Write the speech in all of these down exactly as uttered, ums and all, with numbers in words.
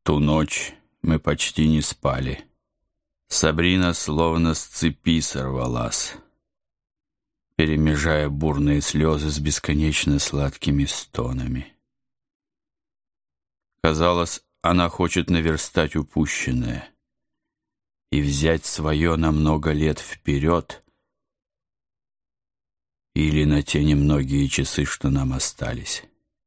Ту ночь мы почти не спали. Сабрина словно с цепи сорвалась, перемежая бурные слезы с бесконечно сладкими стонами. Казалось, она хочет наверстать упущенное и взять свое на много лет вперед или на те немногие часы, что нам остались.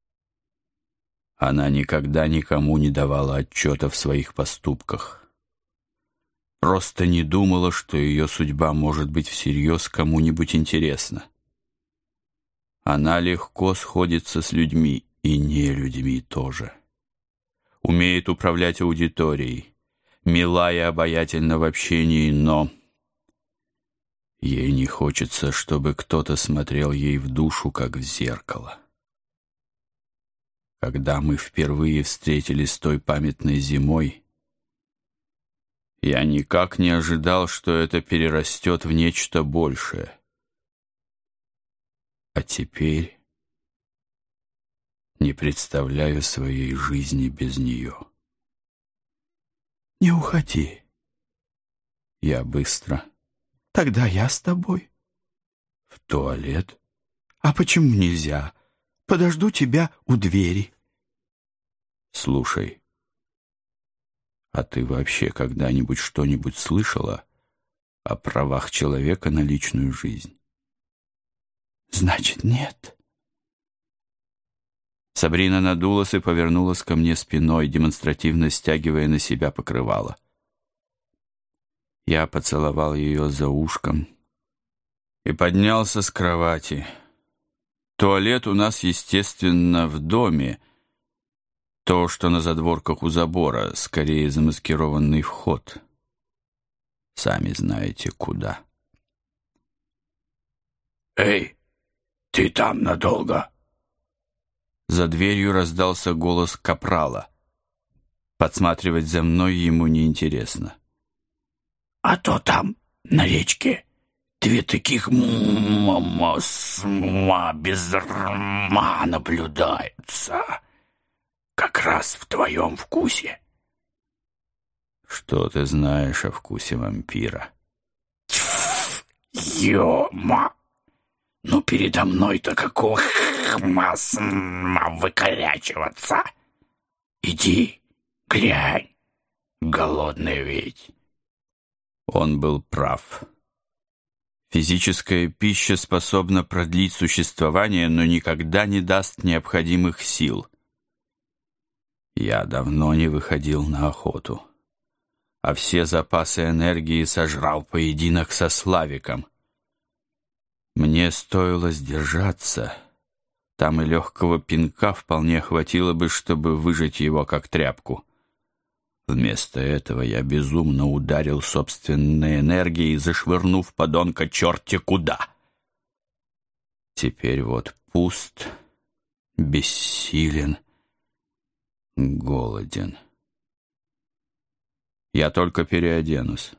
Она никогда никому не давала отчета в своих поступках. Просто не думала, что ее судьба может быть всерьез кому-нибудь интересна. Она легко сходится с людьми и не людьми тоже. Умеет управлять аудиторией, мила и обаятельна в общении, но ей не хочется, чтобы кто-то смотрел ей в душу, как в зеркало. Когда мы впервые встретились той памятной зимой, я никак не ожидал, что это перерастет в нечто большее. А теперь не представляю своей жизни без нее. Не уходи. Я быстро. Тогда я с тобой. В туалет? А почему нельзя? Подожду тебя у двери. Слушай, а ты вообще когда-нибудь что-нибудь слышала о правах человека на личную жизнь? Значит, нет. Сабрина надулась и повернулась ко мне спиной, демонстративно стягивая на себя покрывало. Я поцеловал ее за ушком и поднялся с кровати. Туалет у нас, естественно, в доме. То, что на задворках у забора, скорее замаскированный вход. Сами знаете, куда. «Эй, ты там надолго?» За дверью раздался голос капрала. Подсматривать за мной ему неинтересно. «А то там, на речке, две таких м-м-м-сма без рма наблюдаются. Как раз в твоем вкусе». Что ты знаешь о вкусе вампира? Ё-ма! Ну передо мной-то какого масма выкорячиваться? Иди, глянь, голодный ведь. Он был прав. Физическая пища способна продлить существование, но никогда не даст необходимых сил. Я давно не выходил на охоту, а все запасы энергии сожрал поединок со Славиком. Мне стоило сдержаться. Там и легкого пинка вполне хватило бы, чтобы выжать его как тряпку. Вместо этого я безумно ударил собственной энергией, зашвырнув подонка черти куда. Теперь вот пуст, бессилен, голоден. Я только переоденусь.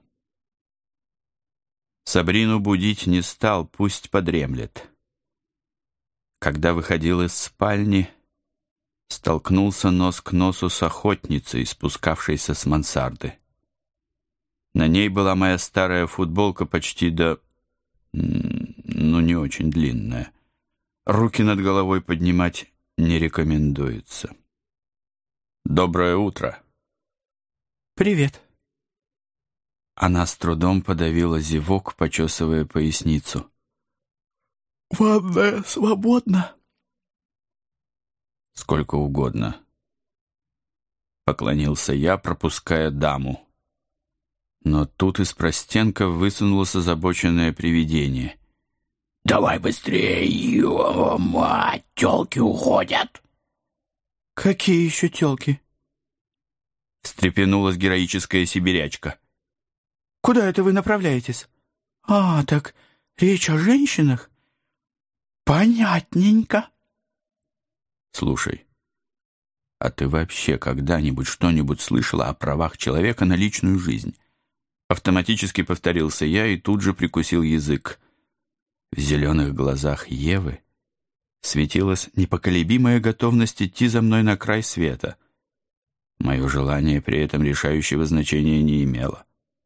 Сабрину будить не стал, пусть подремлет. Когда выходил из спальни, столкнулся нос к носу с охотницей, спускавшейся с мансарды. На ней была моя старая футболка почти до... ну, не очень длинная. Руки над головой поднимать не рекомендуется. «Доброе утро!» «Привет!» Она с трудом подавила зевок, почесывая поясницу. «Ванная свободна?» «Сколько угодно», — поклонился я, пропуская даму. Но тут из простенка высунулось озабоченное привидение. «Давай быстрее, ё-мать, тёлки уходят!» «Какие еще тёлки?» — встрепенулась героическая сибирячка. «Куда это вы направляетесь? А, так речь о женщинах? Понятненько». «Слушай, а ты вообще когда-нибудь что-нибудь слышала о правах человека на личную жизнь?» Автоматически повторился я и тут же прикусил язык. В зеленых глазах Евы светилась непоколебимая готовность идти за мной на край света. Мое желание при этом решающего значения не имело.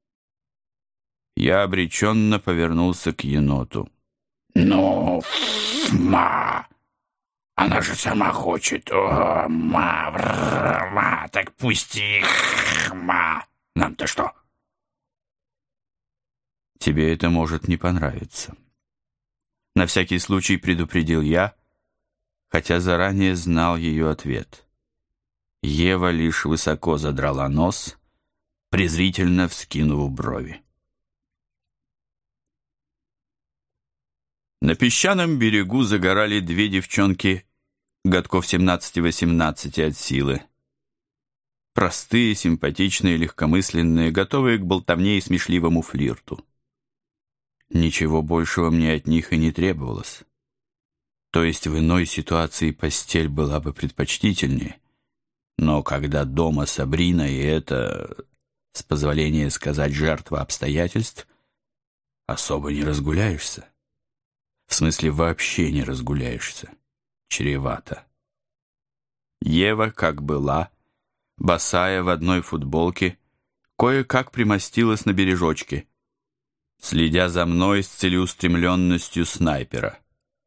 Я обреченно повернулся к еноту. «Ну, ма, она же сама хочет. О, ма, вр, ма, так пусти, ма. Нам-то что?» «Тебе это может не понравиться». На всякий случай предупредил я, хотя заранее знал ее ответ. Ева лишь высоко задрала нос, презрительно вскинув брови. На песчаном берегу загорали две девчонки годков семнадцати-восемнадцати от силы. Простые, симпатичные, легкомысленные, готовые к болтовне и смешливому флирту. Ничего большего мне от них и не требовалось. То есть в иной ситуации постель была бы предпочтительнее, но когда дома Сабрина и это, с позволения сказать, жертва обстоятельств, особо не разгуляешься. В смысле, вообще не разгуляешься. Чревато. Ева, как была, босая в одной футболке, кое-как примостилась на бережочке, следя за мной с целеустремленностью снайпера.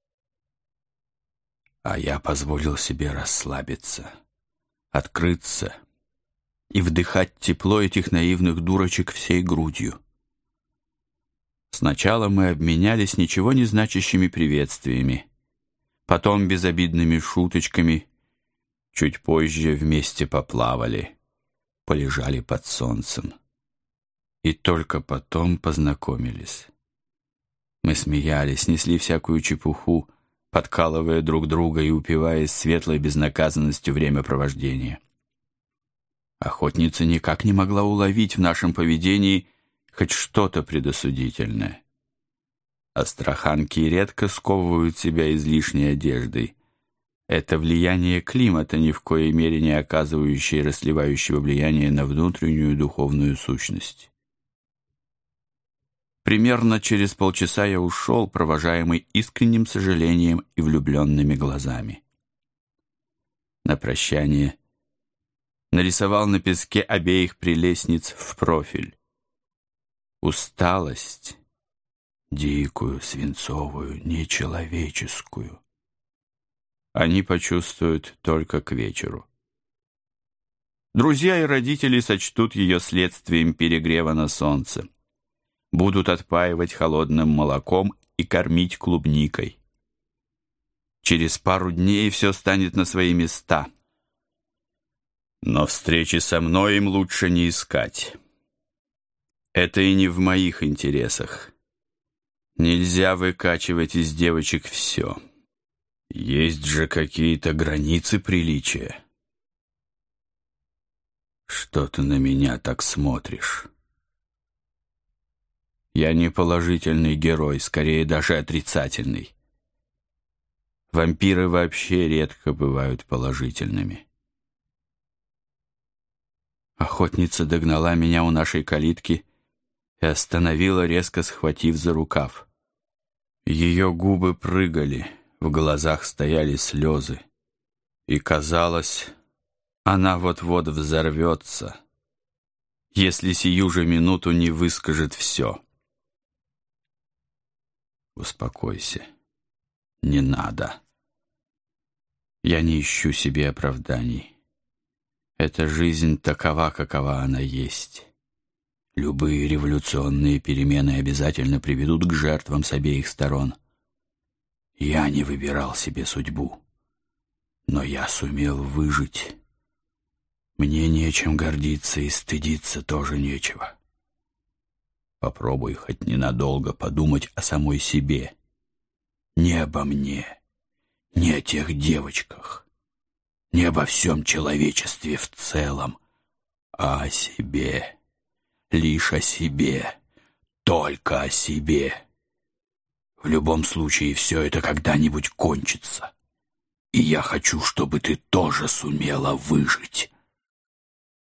А я позволил себе расслабиться, открыться и вдыхать тепло этих наивных дурочек всей грудью. Сначала мы обменялись ничего не значащими приветствиями, потом безобидными шуточками, чуть позже вместе поплавали, полежали под солнцем. И только потом познакомились. Мы смеялись, несли всякую чепуху, подкалывая друг друга и упиваясь светлой безнаказанностью времяпровождения. Охотница никак не могла уловить в нашем поведении хоть что-то предосудительное. Астраханки редко сковывают себя излишней одеждой. Это влияние климата, ни в коей мере не оказывающее расливающего влияния на внутреннюю духовную сущность. Примерно через полчаса я ушел, провожаемый искренним сожалением и влюбленными глазами. На прощание нарисовал на песке обеих прелестниц в профиль. Усталость, дикую, свинцовую, нечеловеческую, они почувствуют только к вечеру. Друзья и родители сочтут ее следствием перегрева на солнце. Будут отпаивать холодным молоком и кормить клубникой. Через пару дней все станет на свои места. Но встречи со мной им лучше не искать. Это и не в моих интересах. Нельзя выкачивать из девочек все. Есть же какие-то границы приличия. Что ты на меня так смотришь? Я не положительный герой, скорее даже отрицательный. Вампиры вообще редко бывают положительными. Охотница догнала меня у нашей калитки и остановила, резко схватив за рукав. Ее губы прыгали, в глазах стояли слезы, и казалось, она вот-вот взорвется, если сию же минуту не выскажет все. Успокойся, не надо. Я не ищу себе оправданий. Эта жизнь такова, какова она есть. Любые революционные перемены обязательно приведут к жертвам с обеих сторон. Я не выбирал себе судьбу, но я сумел выжить. Мне нечем гордиться и стыдиться тоже нечего. Попробуй хоть ненадолго подумать о самой себе. Не обо мне, не о тех девочках, не обо всем человечестве в целом, а о себе, лишь о себе, только о себе. В любом случае все это когда-нибудь кончится, и я хочу, чтобы ты тоже сумела выжить.